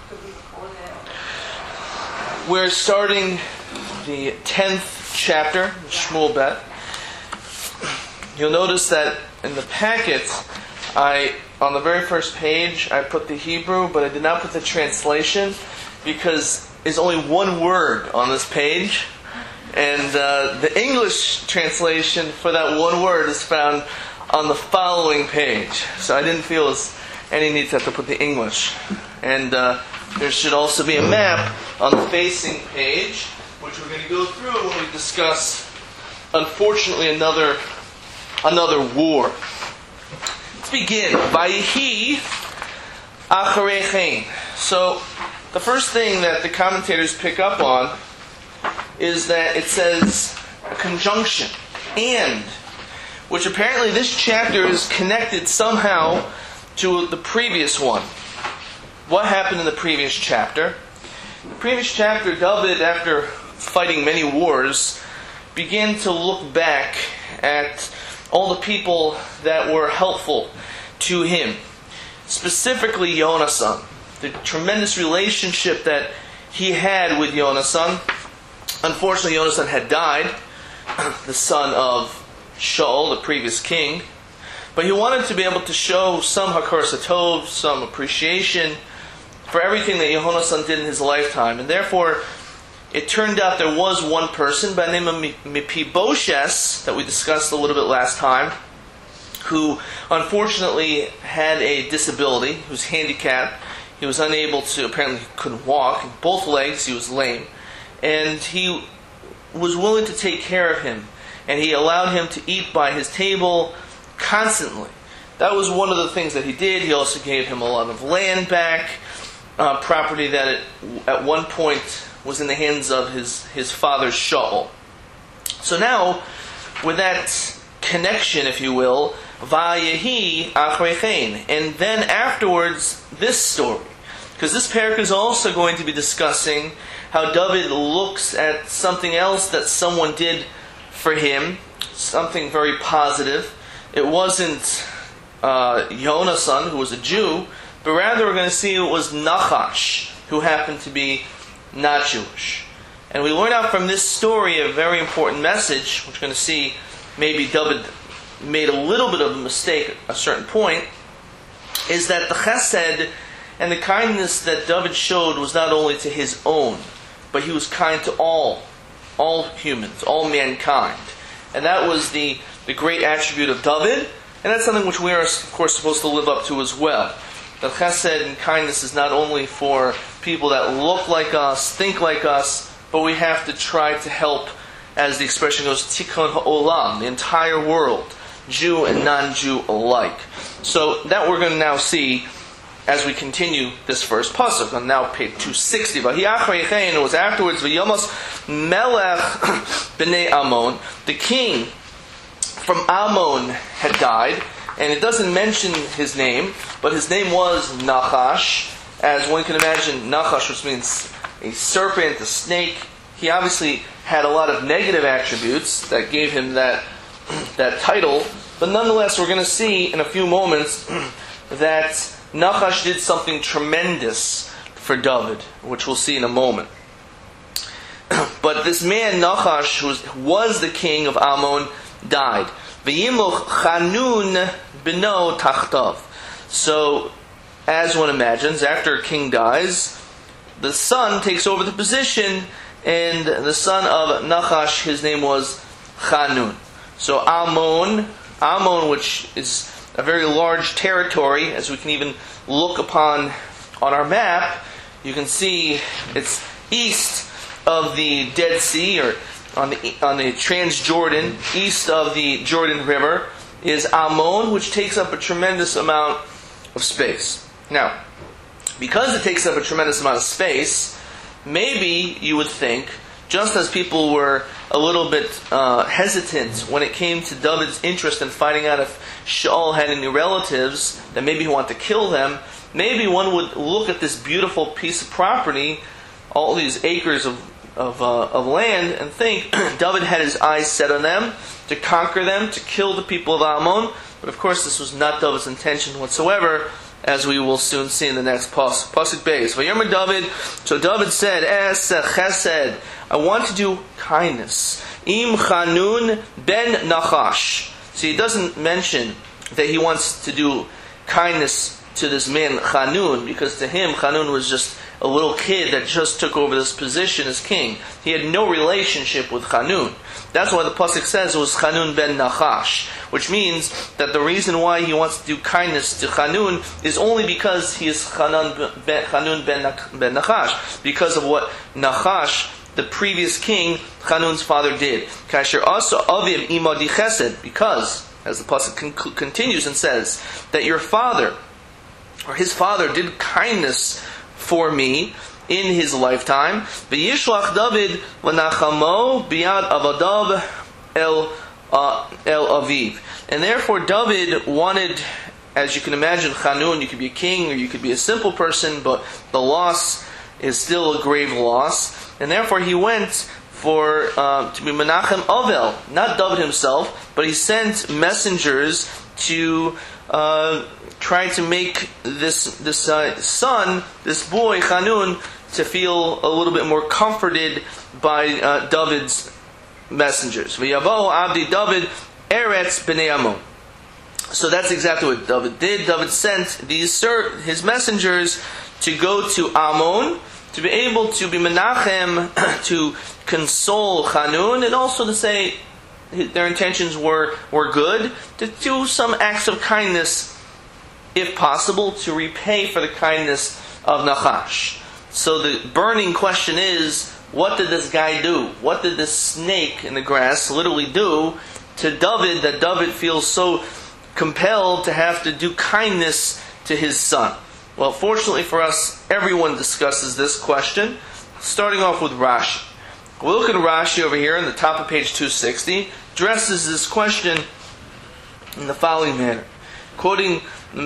We're starting the 10th chapter, Shmuel Bet. You'll notice that in the packet, on the very first page, I put the Hebrew, but I did not put the translation because there's only one word on this page, and the English translation for that one word is found on the following page. So I didn't feel any need to have to put the English. And there should also be a map on the facing page, which we're going to go through when we discuss, unfortunately, another war. Let's begin. Vayihi acharei chen. So, the first thing that the commentators pick up on is that it says a conjunction, and, which apparently this chapter is connected somehow to the previous one. What happened in the previous chapter? In the previous chapter, David, after fighting many wars, began to look back at all the people that were helpful to him. Specifically, Yonasan. The tremendous relationship that he had with Yonasan. Unfortunately, Yonasan had died, the son of Shaul, the previous king. But he wanted to be able to show some Hakar Satov, some appreciation for everything that Yonasan did in his lifetime. And therefore, it turned out there was one person by the name of Mephibosheth, that we discussed a little bit last time, who unfortunately had a disability. He was handicapped. He was unable to, apparently couldn't walk. In both legs he was lame. And he was willing to take care of him. And he allowed him to eat by his table constantly. That was one of the things that he did. He also gave him a lot of land back, property that at one point was in the hands of his father Shaul. So now, with that connection, if you will, Vayehi acharei chen, and then afterwards this story, because this parak is also going to be discussing how David looks at something else that someone did for him, something very positive. It wasn't Yonasan, who was a Jew, but rather we're going to see it was Nachash, who happened to be not Jewish. And we learn out from this story a very important message, which we're going to see maybe David made a little bit of a mistake at a certain point, is that the chesed and the kindness that David showed was not only to his own, but he was kind to all humans, all mankind. And that was the great attribute of David, and that's something which we are, of course, supposed to live up to as well. The chesed and kindness is not only for people that look like us, think like us, but we have to try to help, as the expression goes, tikkun ha'olam, the entire world, Jew and non-Jew alike. So that we're going to now see as we continue this first pasuk on now page 260. But it was afterwards V'yamos Melech b'nei Ammon, the king from Ammon had died, and it doesn't mention his name, but his name was Nachash, as one can imagine. Nachash, which means a serpent, a snake. He obviously had a lot of negative attributes that gave him that title, but nonetheless, we're going to see in a few moments that Nachash did something tremendous for David, which we'll see in a moment. But this man, Nachash, who was the king of Ammon, died. V'yimuch Chanun b'no tachtav. So, as one imagines, after a king dies, the son takes over the position, and the son of Nachash, his name was Chanun. So Ammon, which is a very large territory, as we can even look upon on our map, you can see it's east of the Dead Sea, or on the Transjordan, east of the Jordan River, is Ammon, which takes up a tremendous amount of space. Now, because it takes up a tremendous amount of space, maybe you would think, just as people were a little bit hesitant when it came to David's interest in finding out if Shaul had any relatives that maybe he wanted to kill them, maybe one would look at this beautiful piece of property, all these acres of land, and think David had his eyes set on them, to conquer them, to kill the people of Ammon. But of course this was not David's intention whatsoever, as we will soon see in the next pasuk. Pasuk Beis. Vayomer David. So David said, "Es chesed. I want to do kindness. Im Chanun ben Nachash." So he doesn't mention that he wants to do kindness to this man Chanun, because to him Chanun was just a little kid that just took over this position as king. He had no relationship with Chanun. That's why the pasuk says it was Chanun ben Nachash, which means that the reason why he wants to do kindness to Chanun is only because he is Chanun ben Nachash, because of what Nachash, the previous king, Chanun's father, did. Kasher also aviv imadi chesed, because, as the pasuk continues and says, that your father, or his father, did kindness for me in his lifetime. V'yishlach David v'nachamo biyad avadav el aviv. And therefore David wanted, as you can imagine, Chanun, you could be a king or you could be a simple person, but the loss is still a grave loss. And therefore he went for to be Menachem Avel, not David himself, but he sent messengers to try to make this son, this boy Chanun, to feel a little bit more comforted by David's messengers. V'yavo abdi David eretz b'nei Amon. So that's exactly what David did. David sent his messengers to go to Ammon, to be able to be menachem, to console Chanun, and also to say their intentions were good, to do some acts of kindness, if possible, to repay for the kindness of Nachash. So the burning question is, what did this guy do? What did this snake in the grass literally do to David, that David feels so compelled to have to do kindness to his son? Well, fortunately for us, everyone discusses this question, starting off with Rashi. We'll look at Rashi over here on the top of page 260, addresses this question in the following manner. Quoting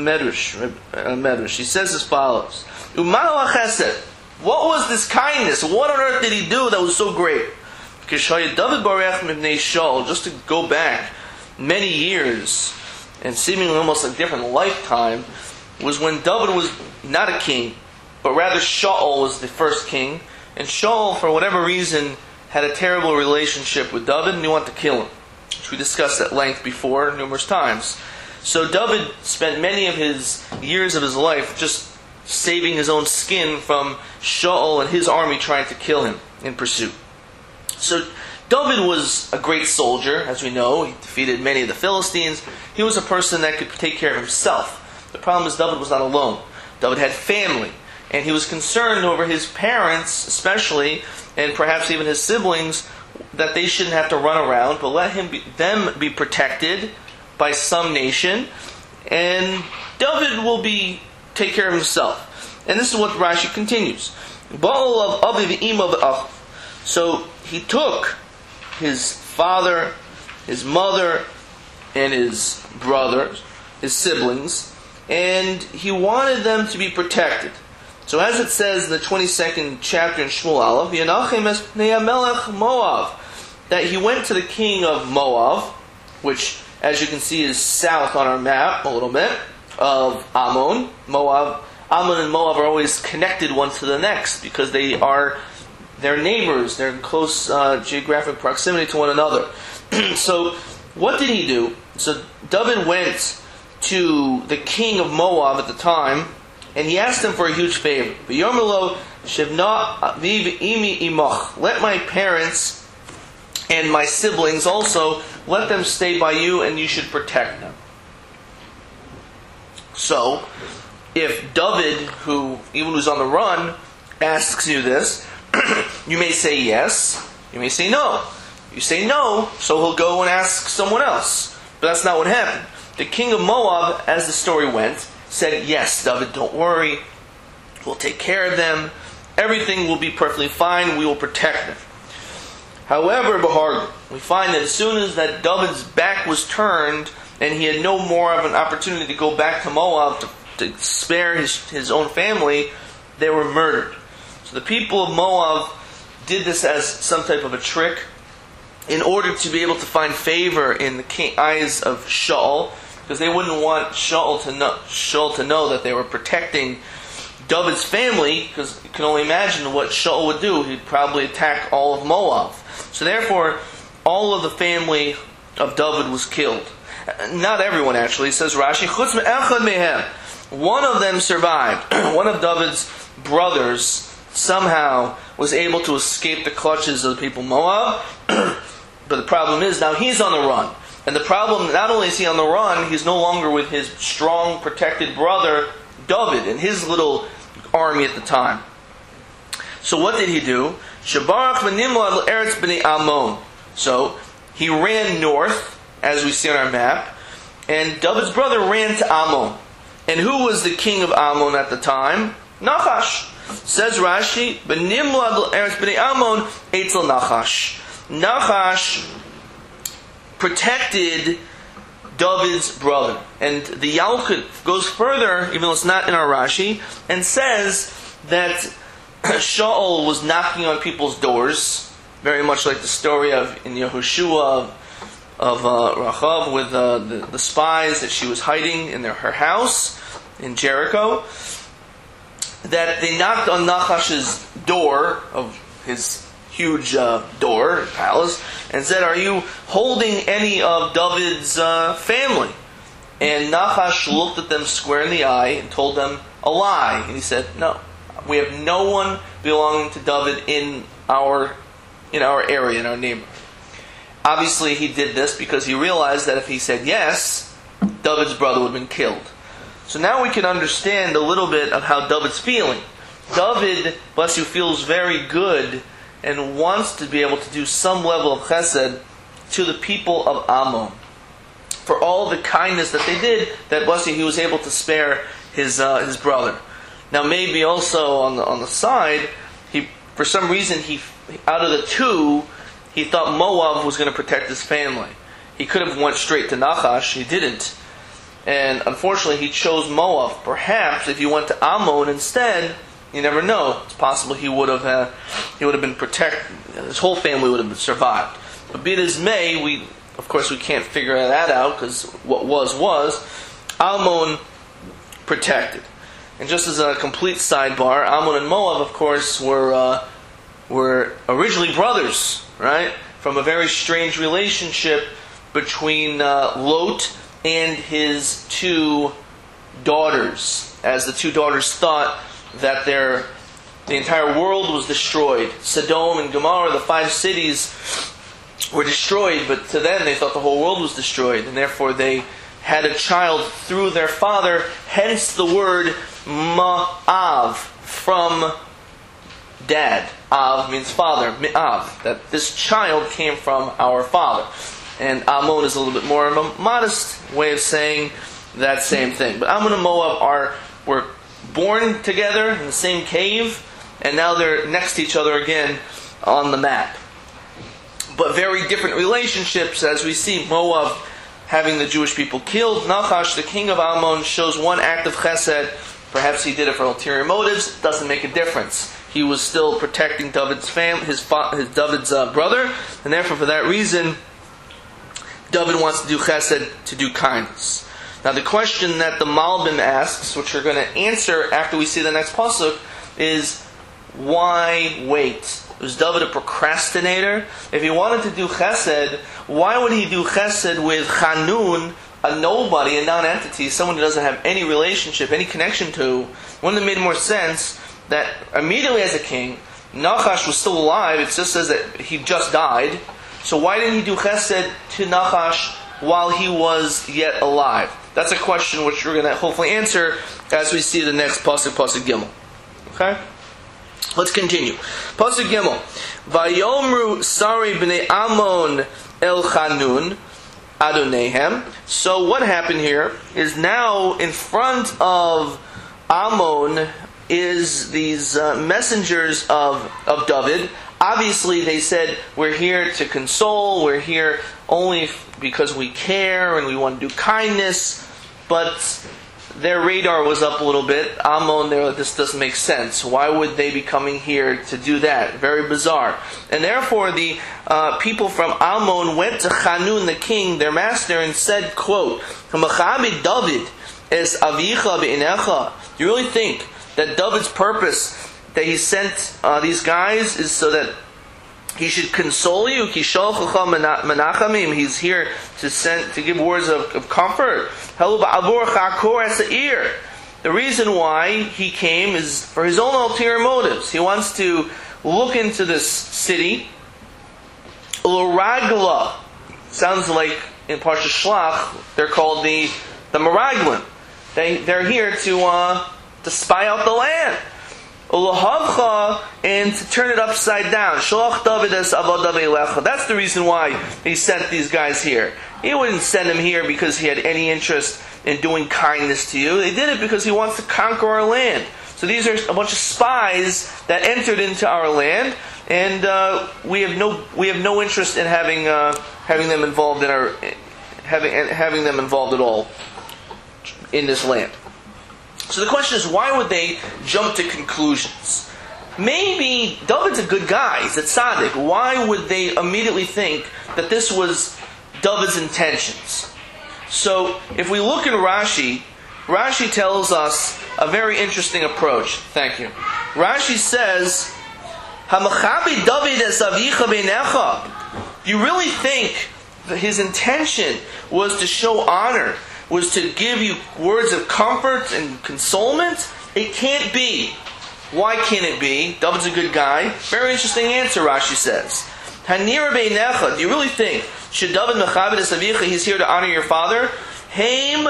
Medrash, he says as follows: U'ma'al chesed. What was this kindness? What on earth did he do that was so great? David barech mipnei Shaul, just to go back many years, and seemingly almost a different lifetime, was when David was not a king, but rather Shaul was the first king, and Shaul, for whatever reason, had a terrible relationship with David, and he wanted to kill him, which we discussed at length before numerous times. So David spent many of his years of his life just saving his own skin from Shaul and his army trying to kill him in pursuit. So David was a great soldier, as we know. He defeated many of the Philistines. He was a person that could take care of himself. The problem is David was not alone. David had family, and he was concerned over his parents especially, and perhaps even his siblings, that they shouldn't have to run around, but let them be protected by some nation, and David will take care of himself. And this is what Rashi continues. So he took his father, his mother, and his brothers, his siblings, and he wanted them to be protected. So as it says in the 22nd chapter in Shmuel Aleph, Yenachem es pnei Melech Moav, that he went to the king of Moab, which, as you can see, is south on our map a little bit, of Ammon. Ammon and Moab are always connected one to the next because they're neighbors. They're in close geographic proximity to one another. So what did he do? So David went to the king of Moab at the time, and he asked him for a huge favor. Let my parents and my siblings also, let them stay by you, and you should protect them. So, if David, who even was on the run, asks you this, you may say yes, you may say no. You say no, so he'll go and ask someone else. But that's not what happened. The king of Moab, as the story went, said, yes, David, don't worry. We'll take care of them. Everything will be perfectly fine. We will protect them. However, we find that as soon as that David's back was turned, and he had no more of an opportunity to go back to Moab to spare his own family, they were murdered. So the people of Moab did this as some type of a trick in order to be able to find favor in the eyes of Shaul, because they wouldn't want Shaul to know that they were protecting David's family, because you can only imagine what Shaul would do. He'd probably attack all of Moab. So therefore, all of the family of David was killed. Not everyone, actually. It says Rashi, Chutz me'echad mehem. One of them survived. One of David's brothers somehow was able to escape the clutches of the people of Moab. But the problem is, now he's on the run. And the problem, not only is he on the run, he's no longer with his strong, protected brother, David, and his little army at the time. So what did he do? Shabarach v'nimla l'eretz b'nei Ammon. So he ran north, as we see on our map, and David's brother ran to Ammon. And who was the king of Ammon at the time? Nachash. Says Rashi, v'nimla l'eretz b'nei Ammon eitzel Nachash. Nachash protected David's brother. And the Yalkut goes further, even though it's not in our Rashi, and says that Shaul was knocking on people's doors, very much like the story in Yehoshua of Rachav with the spies that she was hiding in her house in Jericho. That they knocked on Nachash's door of his huge door, palace, and said, "Are you holding any of David's family?" And Nachash looked at them square in the eye and told them a lie. And he said, "No, we have no one belonging to David in our area, in our neighborhood." Obviously, he did this because he realized that if he said yes, David's brother would have been killed. So now we can understand a little bit of how David's feeling. David, bless you, feels very good and wants to be able to do some level of chesed to the people of Ammon for all the kindness that they did, that bless you, he was able to spare his brother. Now maybe also on the side, for some reason out of the two, he thought Moab was going to protect his family. He could have went straight to Nachash, he didn't. And unfortunately he chose Moab. Perhaps if he went to Ammon instead, you never know. It's possible he would have been protected. His whole family would have survived. But be it as may, we can't figure that out because what was Ammon protected. And just as a complete sidebar, Ammon and Moab, of course, were originally brothers, right? From a very strange relationship between Lot and his two daughters, as the two daughters thought that the entire world was destroyed. Sodom and Gomorrah, the 5 cities, were destroyed, but to them they thought the whole world was destroyed, and therefore they had a child through their father, hence the word Ma'av, from dad. Av means father, Me'av, that this child came from our father. And Ammon is a little bit more of a modest way of saying that same thing. But Ammon and Moab were born together in the same cave, and now they're next to each other again on the map. But very different relationships, as we see Moab having the Jewish people killed. Nachash, the king of Ammon, shows one act of chesed. Perhaps he did it for ulterior motives. It doesn't make a difference. He was still protecting David's David's brother, and therefore for that reason, David wants to do chesed, to do kindness. Now the question that the Malbim asks, which we're going to answer after we see the next pasuk, is why wait? Was David a procrastinator? If he wanted to do chesed, why would he do chesed with Hanun, a nobody, a non-entity, someone who doesn't have any relationship, any connection to? Wouldn't it have made more sense that immediately as a king, Nachash was still alive? It just says that he just died. So why didn't he do chesed to Nachash while he was yet alive? That's a question which we're going to hopefully answer as we see the next pasuk, pasuk Gimel. Okay? Let's continue. Pasuk Gimel. Vayomru sari b'nei Ammon el Hanun Adonehem. So what happened here is now in front of Ammon is these messengers of David. Obviously they said, we're here to console, we're here only because we care and we want to do kindness. But their radar was up a little bit. Ammon, they're like, this doesn't make sense. Why would they be coming here to do that? Very bizarre. And therefore, the people from Ammon went to Hanun, the king, their master, and said, quote, "Hamachabi David es avicha beinecha." Do you really think that David's purpose that he sent these guys is so that he should console you? He's here to give words of comfort. The reason why he came is for his own ulterior motives. He wants to look into this city. L'ragla sounds like in Parsha Shlach they're called the Meraglim. They're here to spy out the land. And to turn it upside down. That's the reason why he sent these guys here. He wouldn't send them here because he had any interest in doing kindness to you. They did it because he wants to conquer our land. So these are a bunch of spies that entered into our land, and we have no interest in having them involved in our having them involved at all in this land. So the question is, why would they jump to conclusions? Maybe David's a good guy, he's a tzaddik. Why would they immediately think that this was David's intentions? So if we look at Rashi, Rashi tells us a very interesting approach. Thank you. Rashi says, "Hamachabi David es avicha beinecha." You really think that his intention was to show honor, was to give you words of comfort and consolement? It can't be. Why can't it be? David's a good guy. Very interesting answer, Rashi says. Hanira beinecha. Do you really think should David mechabed es avicha, he's here to honor your father? Haim,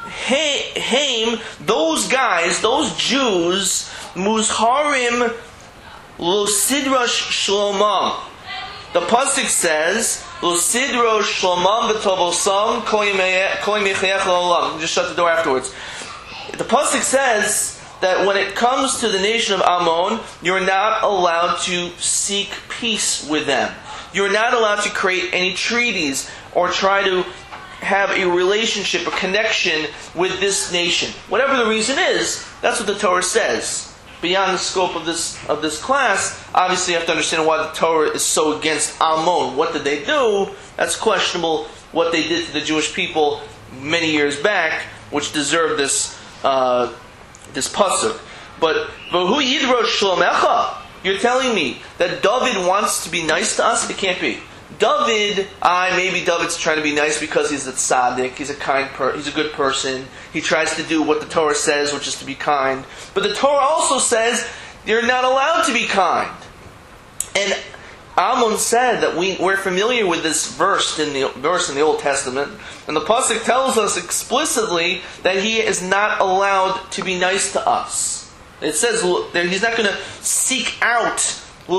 those guys, those Jews, muzharim lo sidrash shlomam. The pasuk says, "Lo sidro shlomam v'tovosam kolim yichayech la'olam." Just shut the door afterwards. The pasuk says that when it comes to the nation of Ammon, you're not allowed to seek peace with them. You're not allowed to create any treaties or try to have a relationship, a connection with this nation. Whatever the reason is, that's what the Torah says. Beyond the scope of this class, obviously you have to understand why the Torah is so against Ammon. What did they do? That's questionable. What they did to the Jewish people many years back, which deserved this pasuk. But who yidrosh shlomecha? You're telling me that David wants to be nice to us? It can't be. Maybe David's trying to be nice because he's a tzaddik, he's a he's a good person. He tries to do what the Torah says, which is to be kind. But the Torah also says you're not allowed to be kind. And Ammon said that we're familiar with this verse in the Old Testament, and the pasuk tells us explicitly that he is not allowed to be nice to us. It says that he's not going to seek out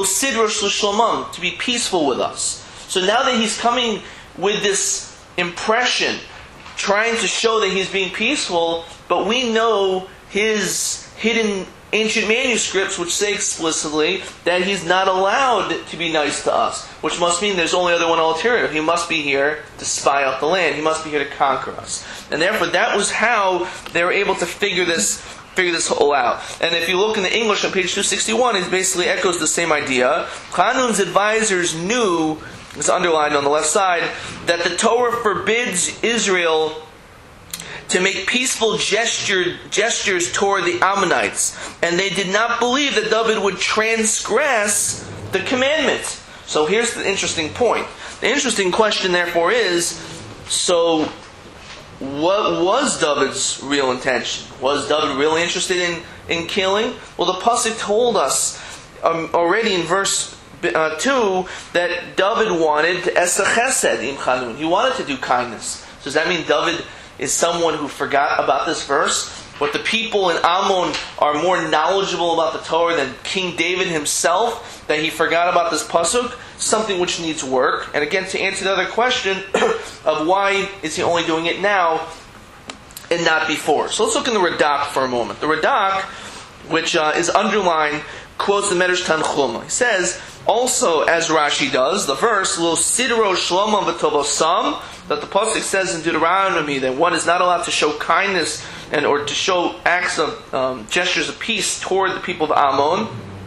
to be peaceful with us. So now that he's coming with this impression, trying to show that he's being peaceful, but we know his hidden ancient manuscripts which say explicitly that he's not allowed to be nice to us, which must mean there's only other one ulterior. He must be here to spy out the land. He must be here to conquer us. And therefore that was how they were able to figure this whole out. And if you look in the English on page 261, it basically echoes the same idea. Hanun's advisors knew, it's underlined on the left side, that the Torah forbids Israel to make peaceful gestures toward the Ammonites. And they did not believe that David would transgress the commandment. So here's the interesting point. The interesting question, therefore, is, so what was David's real intention? Was David really interested in killing? Well, the pasuk told us already in verse 2 that David wanted esa chesed im chanun. He wanted to do kindness. So does that mean David is someone who forgot about this verse? But the people in Ammon are more knowledgeable about the Torah than King David himself, that he forgot about this pasuk? Something which needs work. And again, to answer the other question of why is he only doing it now and not before. So let's look in the Radak for a moment. The Radak, which is underlined quotes the Medrash Tanchuma. He says, also as Rashi does, the verse, Lo sidro shlomo v'tovosam, that the pasuk says in Deuteronomy that one is not allowed to show kindness and or to show acts of gestures of peace toward the people of Ammon.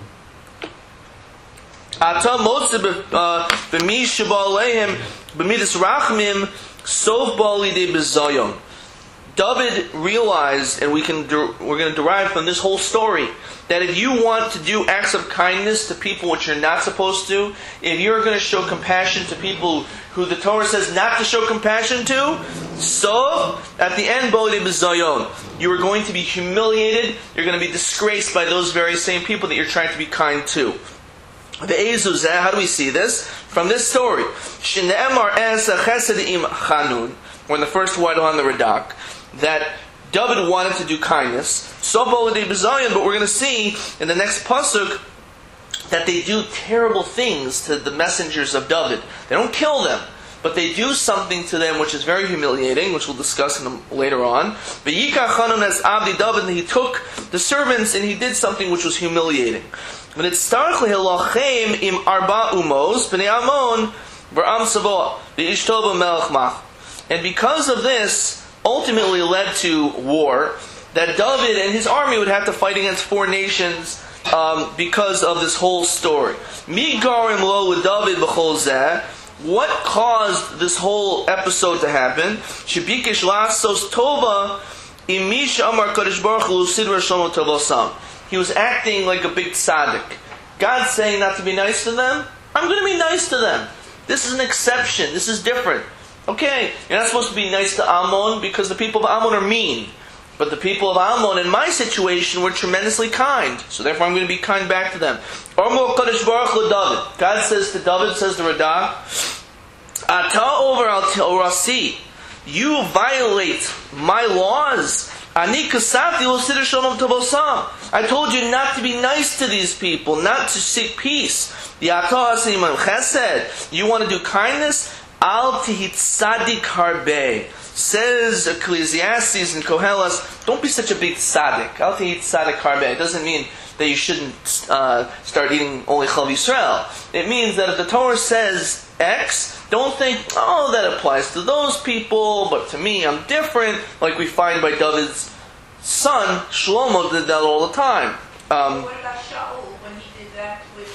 Ata motze b'mi sheba aleihim b'midas rachmim sof bali de bezayon. David realized, and we're going to derive from this whole story, that if you want to do acts of kindness to people which you're not supposed to, if you're going to show compassion to people who the Torah says not to show compassion to, so at the end, bali de bezayon, you are going to be humiliated, you're going to be disgraced by those very same people that you're trying to be kind to. The Ezuzah, how do we see this? From this story. Shne'emar es chesed im chanun, or in the first word on the Radak, that David wanted to do kindness. So bali de bezayon, but we're going to see in the next pasuk that they do terrible things to the messengers of David. They don't kill them, but they do something to them which is very humiliating, which we'll discuss later on. V'yikach Hanun as abdi David, and he took the servants and he did something which was humiliating. But it's starchli hilachem im arba umos b'nei Ammon v'am savo v'ishtova melech mach. And because of this, ultimately led to war, that David and his army would have to fight against 4 nations because of this whole story. Mi garim lo David b'chol zeh. What caused this whole episode to happen? Shebikesh lasos tova imish amar kadosh baruch hu sidra shalom tovosam. He was acting like a big tzaddik. God's saying not to be nice to them. I'm going to be nice to them. This is an exception. This is different. Okay, you're not supposed to be nice to Ammon because the people of Ammon are mean. But the people of Ammon, in my situation, were tremendously kind. So therefore I'm going to be kind back to them. God says to David, says the Radak, Ata over al Rasi, you violate my laws. I told you not to be nice to these people, not to seek peace. You want to do kindness? Al tihit tzadik harbe. Says Ecclesiastes and Koheles, don't be such a big tzaddik. Al tihit tzadik harbe. It doesn't mean that you shouldn't start eating only Chalav Yisrael. It means that if the Torah says X, don't think, oh, that applies to those people, but to me I'm different, like we find by David's son, Shlomo did that all the time. What about Shaul when he did that with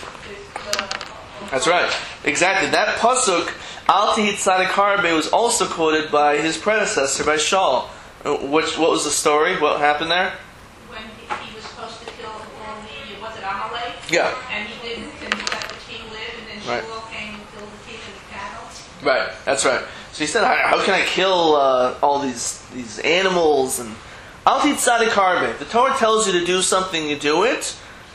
his... That's right. Exactly. That pasuk, Al Tihit Tzadik Harbe, was also quoted by his predecessor, by Shaul. What was the story? What happened there? When he was supposed to kill all the, was it Amalek? Yeah. And he didn't, and he let the king live, and then Right. Shaul came and killed the king and the cattle. Right, that's right. So he said, how can I kill all these animals? And Al Tihit Tzadik Harbe. If the Torah tells you to do something, you do it.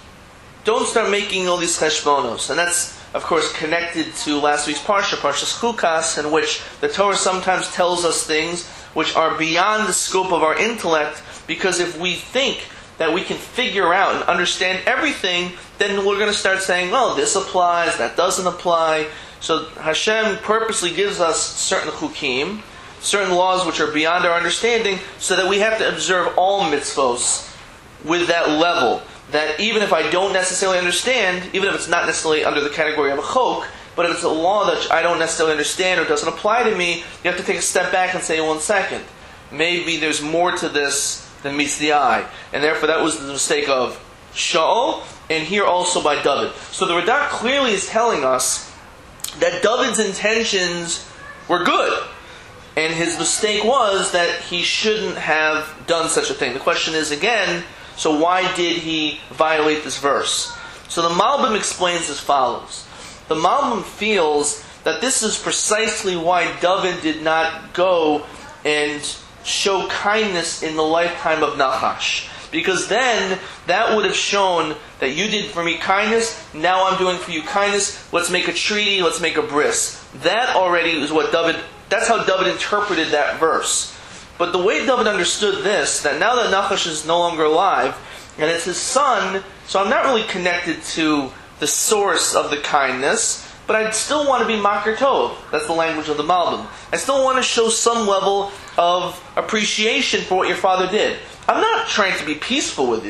Don't start making all these cheshbonos. And that's, of course, connected to last week's Parsha, Parshas Chukas, in which the Torah sometimes tells us things which are beyond the scope of our intellect, because if we think that we can figure out and understand everything, then we're going to start saying, well, this applies, that doesn't apply. So Hashem purposely gives us certain chukim, certain laws which are beyond our understanding, so that we have to observe all mitzvos with that level. That even if I don't necessarily understand, even if it's not necessarily under the category of a chok, but if it's a law that I don't necessarily understand or doesn't apply to me, you have to take a step back and say, 1 second, maybe there's more to this than meets the eye. And therefore that was the mistake of Shaul, and here also by David. So the Radak clearly is telling us that David's intentions were good. And his mistake was that he shouldn't have done such a thing. The question is, again, so why did he violate this verse? So the Malbim explains as follows. The Malbim feels that this is precisely why David did not go and show kindness in the lifetime of Nachash. Because then, that would have shown that you did for me kindness, now I'm doing for you kindness, let's make a treaty, let's make a bris. That already is what that's how David interpreted that verse. But the way David understood this, that now that Nachash is no longer alive, and it's his son, so I'm not really connected to the source of the kindness, but I still want to be Makar Tov. That's the language of the Malbim. I still want to show some level of appreciation for what your father did. I'm not trying to be peaceful with you.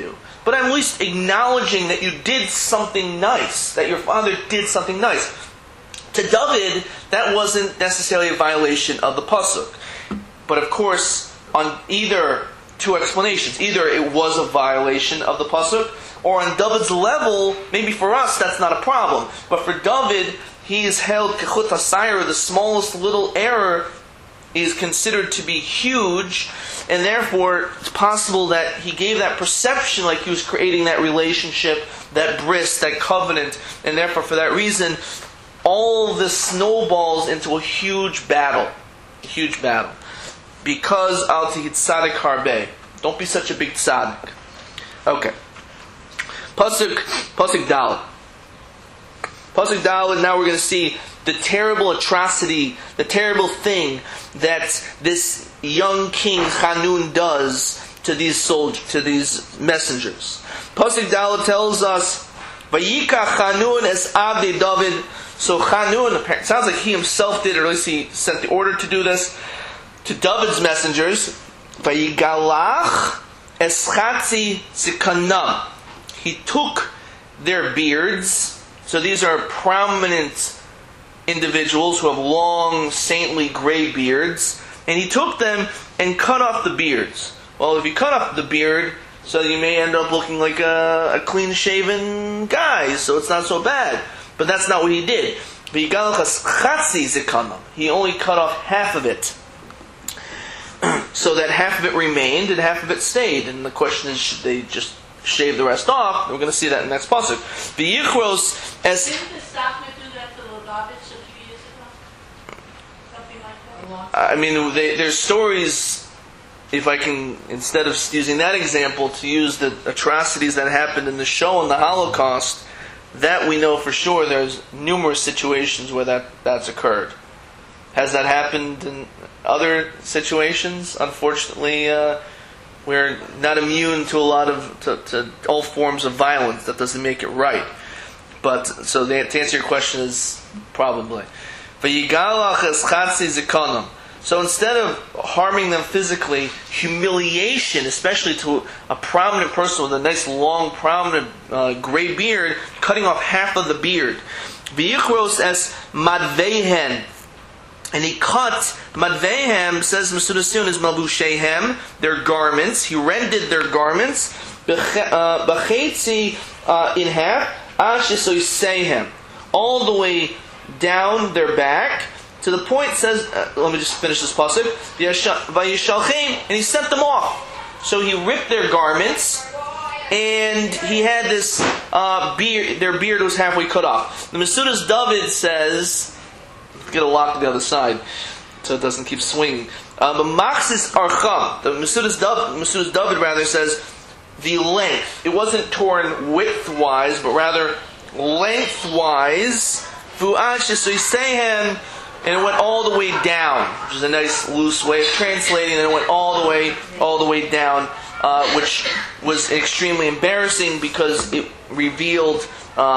but I'm at least acknowledging that you did something nice, that your father did something nice. To David, that wasn't necessarily a violation of the pasuk. But of course, on either two explanations. Either it was a violation of the pasuk, or on David's level, maybe for us that's not a problem. But for David, he is held kechut hasayir, the smallest little error is considered to be huge, and therefore it's possible that he gave that perception like he was creating that relationship, that bris, that covenant, and therefore for that reason, all this snowballs into a huge battle. A huge battle. Because al tihid tzadik harbe. Don't be such a big tzaddik. Okay. Pasuk Dalet. Pasuk Dalet, now we're going to see the terrible atrocity, the terrible thing that this young king Hanun does to these soldiers, to these messengers. Pasuk Dalet tells us, Vayikach Hanun es avdi David. So Hanun, it sounds like he himself did, or at least he sent the order to do this, to David's messengers. Vayigalach es chatzi zikanam. He took their beards. So these are prominent individuals who have long, saintly gray beards. And he took them and cut off the beards. Well, if you cut off the beard, so you may end up looking like a clean-shaven guy, so it's not so bad. But that's not what he did. He only cut off half of it. So that half of it remained and half of it stayed. And the question is, should they just shave the rest off? We're going to see that in the next pasuk. V'yichros es. Didn't the Stockman do that to David a few years ago? Something like that? I mean, there's stories, if I can, instead of using that example, to use the atrocities that happened in the show in the Holocaust, that we know for sure there's numerous situations where that's occurred. Has that happened in other situations? Unfortunately, we're not immune to a lot of to all forms of violence. That doesn't make it right. But so to answer your question is probably. So instead of harming them physically, humiliation, especially to a prominent person with a nice long prominent gray beard, cutting off half of the beard. V'yichros es madvehen. And he cut, madvehem, says Mesudas Sion, is malbushehem, their garments. He rended their garments, b'chetzi, in half, ashisoisehem, all the way down their back, to the point, says, let me just finish this pasuk, vayishalchem, and he sent them off. So he ripped their garments, and he had this beard, their beard was halfway cut off. The Mesudas David says, get a lock to the other side so it doesn't keep swinging. But Machsis Archam, the Mesudas David rather says the length. It wasn't torn widthwise, but rather lengthwise. Fu'ashisoisehem, and it went all the way down, which is a nice loose way of translating. And it went all the way down, which was extremely embarrassing because it revealed.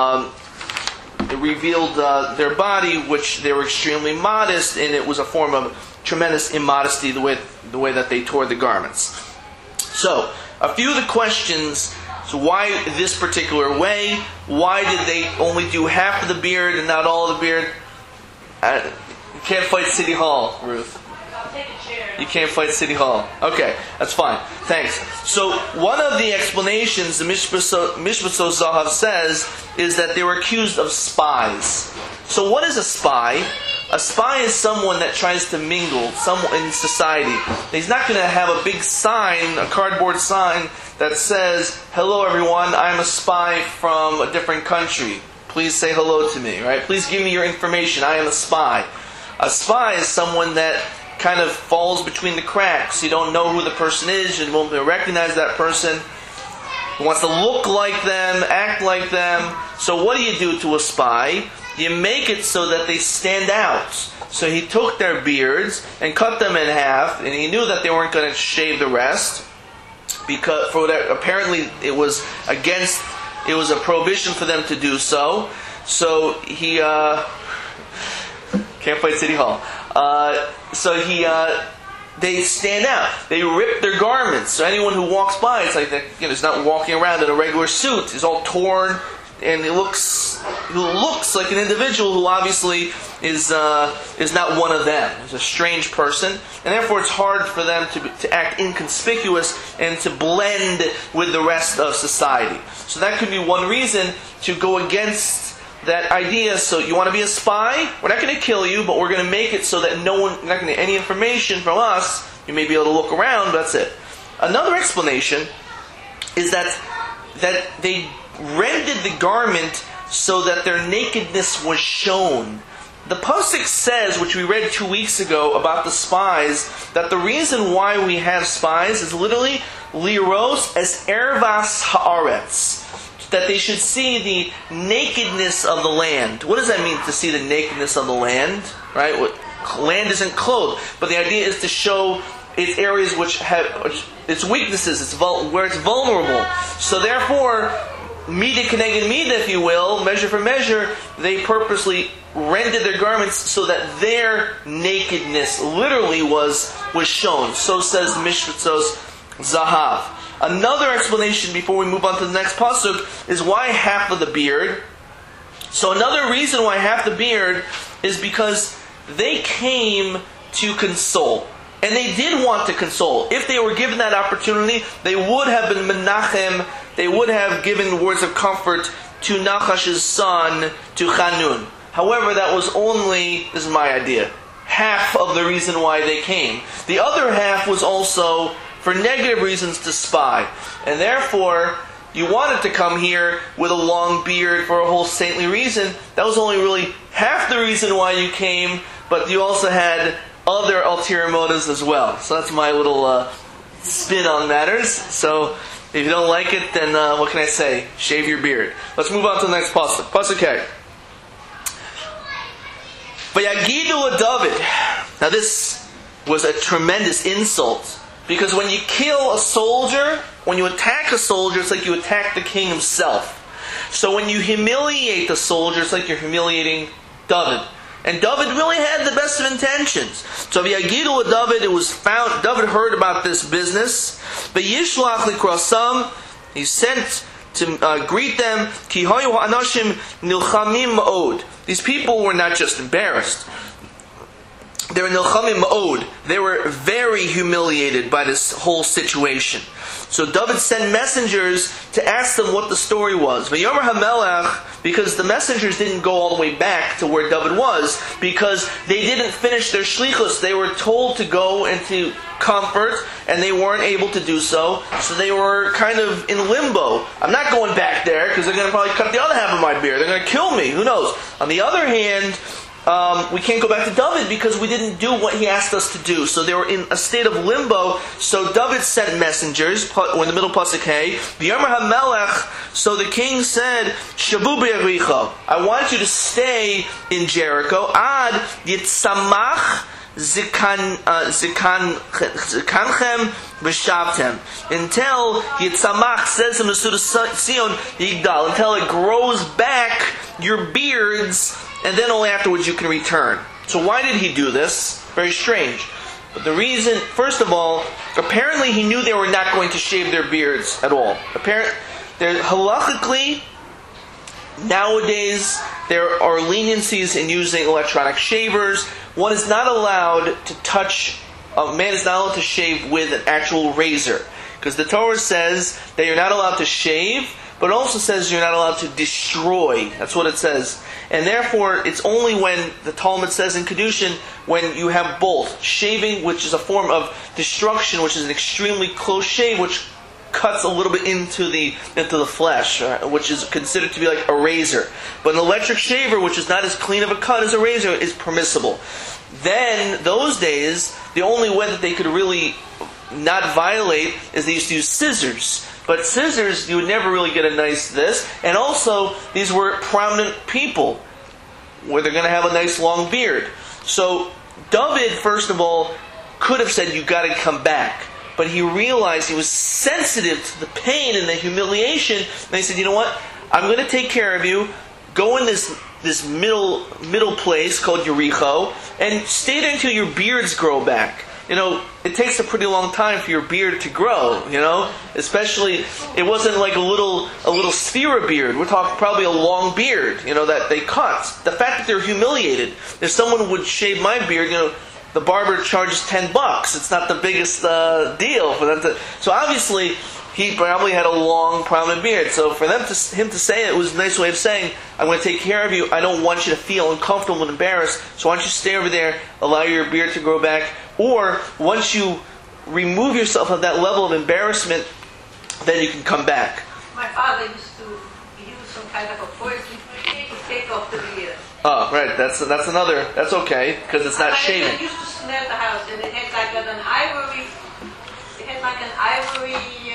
Their body, which they were extremely modest, and it was a form of tremendous immodesty the way that they tore the garments. So, a few of the questions. So why this particular way? Why did they only do half of the beard and not all of the beard? You can't fight City Hall, Ruth. I'll take a chair. You can't fight City Hall. Okay, that's fine. Thanks. So one of the explanations the Mishpat Zahav says is that they were accused of spies. So what is a spy? A spy is someone that tries to mingle someone in society. He's not going to have a big sign, a cardboard sign that says, "Hello everyone, I'm a spy from a different country. Please say hello to me," right? Please give me your information. I am a spy. A spy is someone that kind of falls between the cracks. You don't know who the person is. You won't recognize that person. He wants to look like them, act like them. So what do you do to a spy? You make it so that they stand out. So he took their beards and cut them in half, and he knew that they weren't going to shave the rest, because for that apparently it was a prohibition for them to do so. So he can't fight City Hall. So he they stand out. They rip their garments. So anyone who walks by, it's like he's not walking around in a regular suit. He's all torn, and he looks like an individual who obviously is not one of them. He's a strange person, and therefore it's hard for them to act inconspicuous and to blend with the rest of society. So that could be one reason to go against that idea. So you want to be a spy? We're not going to kill you, but we're going to make it so that you're not going to get any information from us. You may be able to look around, but that's it. Another explanation is that they rended the garment so that their nakedness was shown. The Pasuk says, which we read 2 weeks ago about the spies, that the reason why we have spies is literally liros es ervas haaretz, that they should see the nakedness of the land. What does that mean, to see the nakedness of the land? Right? Land isn't clothed, but the idea is to show its areas which have its weaknesses, where it's vulnerable. So therefore, mida keneged mida, if you will, measure for measure, they purposely rended their garments so that their nakedness literally was shown. So says Mishpatzos Zahav. Another explanation before we move on to the next pasuk is why half of the beard. So another reason why half the beard is because they came to console. And they did want to console. If they were given that opportunity, they would have been menachem, they would have given words of comfort to Nachash's son, to Hanun. However, that was only, this is my idea, half of the reason why they came. The other half was also for negative reasons to spy. And therefore, you wanted to come here with a long beard for a whole saintly reason. That was only really half the reason why you came, but you also had other ulterior motives as well. So that's my little spin on matters. So if you don't like it, then what can I say? Shave your beard. Let's move on to the next pasuk. Pasuk K. Vayagidu David. Now this was a tremendous insult, because when you kill a soldier, when you attack a soldier, it's like you attack the king himself. So when you humiliate the soldier, it's like you're humiliating David. And David really had the best of intentions. So Vayagidu David, it was found, David heard about this business. Vayishlach likrasam, he sent to greet them. Ki hayu ha'anashim nilchamim ma'od. These people were not just embarrassed. They were nilchamim ma'od. They were very humiliated by this whole situation. So David sent messengers to ask them what the story was. Vayomer HaMelech, because the messengers didn't go all the way back to where David was, because they didn't finish their shlichus. They were told to go into comfort, and they weren't able to do so. So they were kind of in limbo. I'm not going back there, because they're going to probably cut the other half of my beard. They're going to kill me. Who knows? On the other hand, we can't go back to David because we didn't do what he asked us to do. So they were in a state of limbo. So David sent messengers, or in the middle pasuk Hey, V'yomer HaMelech, so the king said, Shabu be'ericho, I want you to stay in Jericho, ad yitzamach zikanchem v'shavtem, until yitzamach, says in the Mesudas Sion, yigdal, until it grows back your beards, and then only afterwards you can return. So why did he do this? Very strange. But the reason, first of all, apparently he knew they were not going to shave their beards at all. Halachically, nowadays, there are leniencies in using electronic shavers. One is not allowed to touch, a man is not allowed to shave with an actual razor. Because the Torah says that you're not allowed to shave, but it also says you're not allowed to destroy. That's what it says. And therefore, it's only when the Talmud says in Kedushin, when you have both shaving, which is a form of destruction, which is an extremely close shave, which cuts a little bit into the flesh, which is considered to be like a razor. But an electric shaver, which is not as clean of a cut as a razor, is permissible. Then, those days, the only way that they could really not violate is they used to use scissors. But scissors, you would never really get a nice this. And also, these were prominent people, where they're going to have a nice long beard. So, David, first of all, could have said, you got to come back. But he realized he was sensitive to the pain and the humiliation. And he said, you know what? I'm going to take care of you. Go in this middle place called Yericho, and stay there until your beards grow back. it takes a pretty long time for your beard to grow, Especially, it wasn't like a little sphera beard. We're talking probably a long beard, that they cut. The fact that they're humiliated. If someone would shave my beard, the barber charges $10. It's not the biggest deal for them to. So obviously, he probably had a long, prominent beard. So for him to say it was a nice way of saying, I'm going to take care of you. I don't want you to feel uncomfortable and embarrassed. So why don't you stay over there, allow your beard to grow back. Or once you remove yourself of that level of embarrassment, then you can come back. My father used to use some kind of a poison to take off the beard. Oh, right. That's okay, because it's not shaving. It used to smell the house, and it had like an ivory. It had like an ivory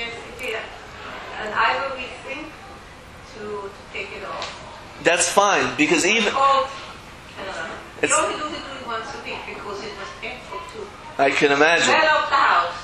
thing to take it off. That's fine, because even I don't know. You only do it once a week because it was painful too. I can imagine. Smell of the house.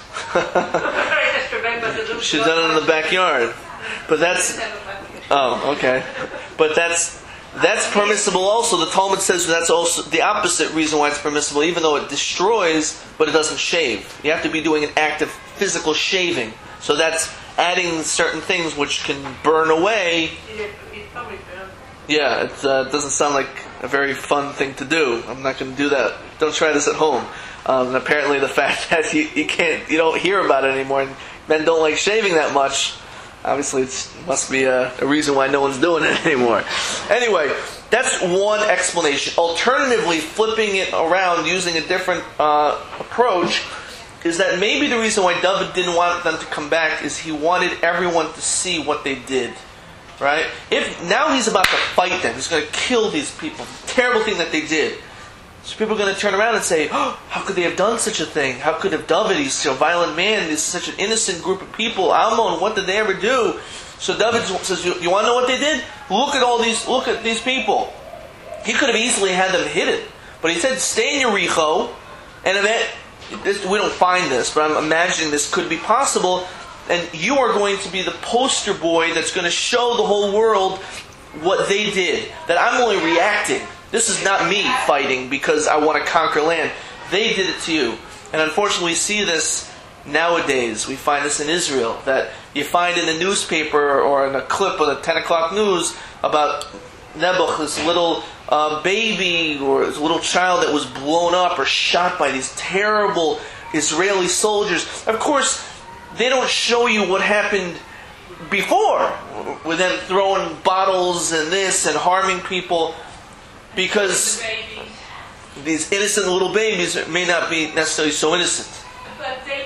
I just remember to do. She's done it in the backyard, but that's. Oh, okay. But that's permissible also. The Talmud says that's also the opposite reason why it's permissible, even though it destroys, but it doesn't shave. You have to be doing an active physical shaving. So that's adding certain things which can burn away. It probably burns. Yeah, it doesn't sound like a very fun thing to do. I'm not going to do that. Don't try this at home. And apparently the fact that you don't hear about it anymore, and men don't like shaving that much, obviously it must be a reason why no one's doing it anymore. Anyway, that's one explanation. Alternatively, flipping it around, using a different approach, is that maybe the reason why David didn't want them to come back is he wanted everyone to see what they did. Right? If now he's about to fight them, he's going to kill these people. Terrible thing that they did. So people are going to turn around and say, oh, how could they have done such a thing? How could have David, he's a violent man, he's such an innocent group of people, Ammon, what did they ever do? So David says, you want to know what they did? Look at these people. He could have easily had them hidden. But he said, stay in Yericho, and we don't find this, but I'm imagining this could be possible, and you are going to be the poster boy that's going to show the whole world what they did. That I'm only reacting. This is not me fighting because I want to conquer land. They did it to you. And unfortunately we see this nowadays. We find this in Israel. That you find in the newspaper or in a clip of the 10 o'clock news about Nebuch, this little baby or this little child that was blown up or shot by these terrible Israeli soldiers. Of course, they don't show you what happened before with them throwing bottles and this and harming people, because these innocent little babies may not be necessarily so innocent. But the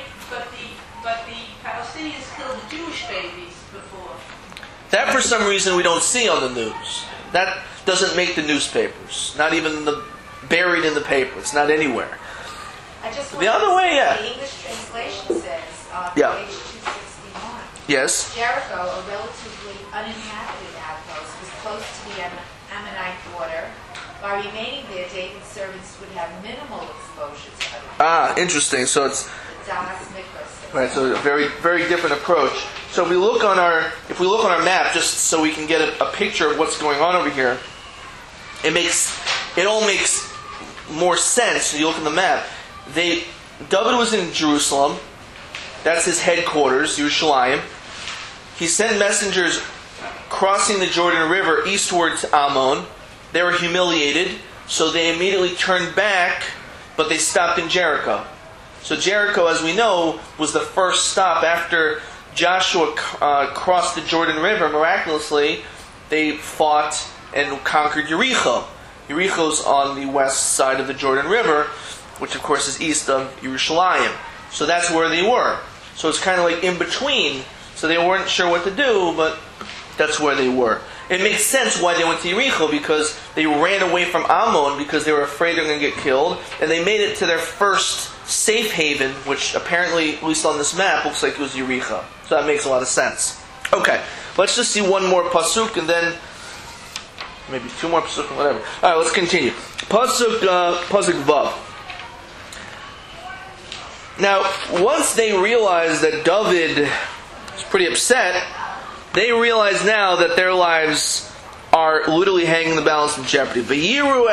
Palestinians killed the Jewish babies before. That for some reason we don't see on the news. That doesn't make the newspapers. Not even buried in the paper. It's not anywhere. The other way, yeah. The English translation says, Yeah. page 261. Yes. Jericho, a relatively uninhabited outpost, was close to the Ammonite border. By remaining there, David's servants would have minimal exposure to other Interesting. So it's Dallas Mikras. right. So a very, very different approach. So if we look on our map, just so we can get a picture of what's going on over here, it all makes more sense. So you look at the map. David was in Jerusalem. That's his headquarters, Yerushalayim. He sent messengers crossing the Jordan River eastward to Ammon. They were humiliated, so they immediately turned back, but they stopped in Jericho. So Jericho, as we know, was the first stop after Joshua crossed the Jordan River. Miraculously, they fought and conquered Jericho. Jericho's on the west side of the Jordan River, which of course is east of Yerushalayim. So that's where they were. So it's kind of like in between. So they weren't sure what to do, but that's where they were. It makes sense why they went to Jericho, because they ran away from Ammon because they were afraid they were going to get killed, and they made it to their first safe haven, which apparently, at least on this map, looks like it was Jericho. So that makes a lot of sense. Okay, let's just see one more pasuk, and then maybe two more pasuk, whatever. All right, let's continue. Pasuk Vav. Now, once they realized that David was pretty upset, they realize now that their lives are literally hanging the balance in jeopardy. Vayiru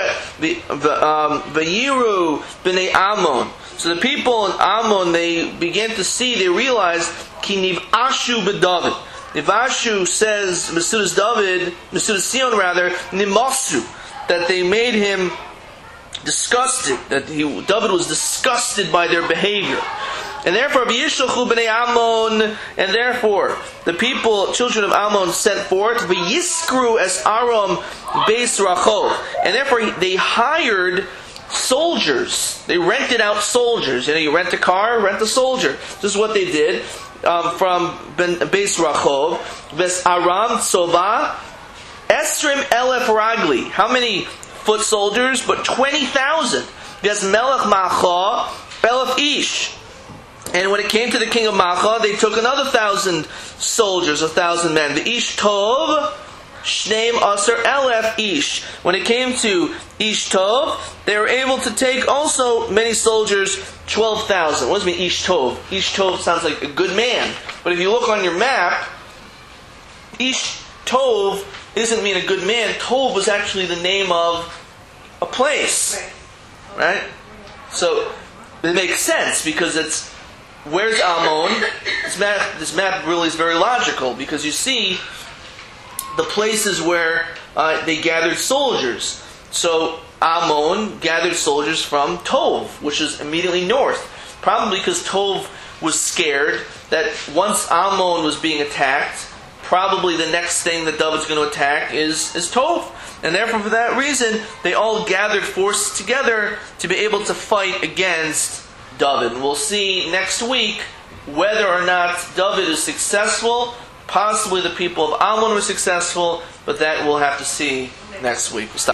b'nei Ammon. So the people in Ammon, they began to see, they realized, ki niv'ashu b'David. Niv'ashu says, Mesudas Sion rather, nimasu, that they made him disgusted, that David was disgusted by their behavior. And therefore, v'yishlchu b'nei Ammon, and therefore, the people, children of Ammon, sent forth, v'yiskru es Aram beis Rachov. And therefore, they hired soldiers. They rented out soldiers. You rent a car, rent a soldier. This is what they did from beis Rachov. Ves Aram Tzova, Esrim Elef Ragli. How many foot soldiers? But 20,000. Ves Melech Macha, Elef Ish. And when it came to the king of Macha, they took another 1,000 soldiers, 1,000 men. The Ish Tov, Shneim Aser Elef Ish. When it came to Ish Tov, they were able to take also many soldiers, 12,000. What does it mean, Ish Tov? Ish Tov sounds like a good man. But if you look on your map, Ish Tov doesn't mean a good man. Tov was actually the name of a place. Right? So, it makes sense because it's where's Ammon? This map really is very logical because you see the places where they gathered soldiers. So Ammon gathered soldiers from Tov, which is immediately north. Probably because Tov was scared that once Ammon was being attacked, probably the next thing that David's going to attack is Tov. And therefore, for that reason, they all gathered forces together to be able to fight against David. We'll see next week whether or not David is successful. Possibly the people of Ammon were successful, but that we'll have to see next week.